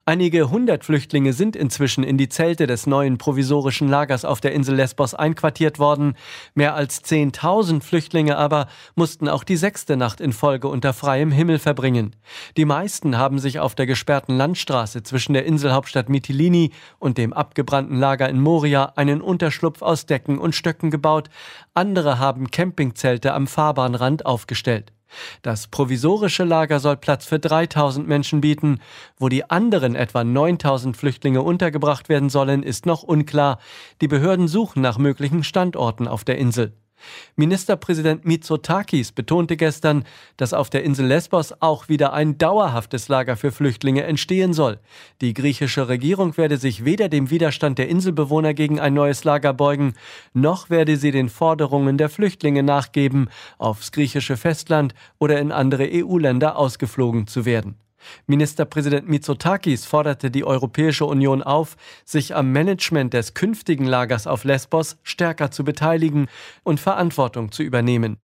Einige hundert Flüchtlinge sind inzwischen in die Zelte des neuen provisorischen Lagers auf der Insel Lesbos einquartiert worden. Mehr als 10.000 Flüchtlinge aber mussten auch die 6. Nacht in Folge unter freiem Himmel verbringen. Die meisten haben sich auf der gesperrten Landstraße zwischen der Inselhauptstadt Mytilini und dem abgebrannten Lager in Moria einen Unterschlupf aus Decken und Stöcken gebaut. Andere haben Campingzelte am Fahrbahnrand aufgestellt. Das provisorische Lager soll Platz für 3.000 Menschen bieten. Wo die anderen etwa 9.000 Flüchtlinge untergebracht werden sollen, ist noch unklar. Die Behörden suchen nach möglichen Standorten auf der Insel. Ministerpräsident Mitsotakis betonte gestern, dass auf der Insel Lesbos auch wieder ein dauerhaftes Lager für Flüchtlinge entstehen soll. Die griechische Regierung werde sich weder dem Widerstand der Inselbewohner gegen ein neues Lager beugen, noch werde sie den Forderungen der Flüchtlinge nachgeben, aufs griechische Festland oder in andere EU-Länder ausgeflogen zu werden. Ministerpräsident Mitsotakis forderte die Europäische Union auf, sich am Management des künftigen Lagers auf Lesbos stärker zu beteiligen und Verantwortung zu übernehmen.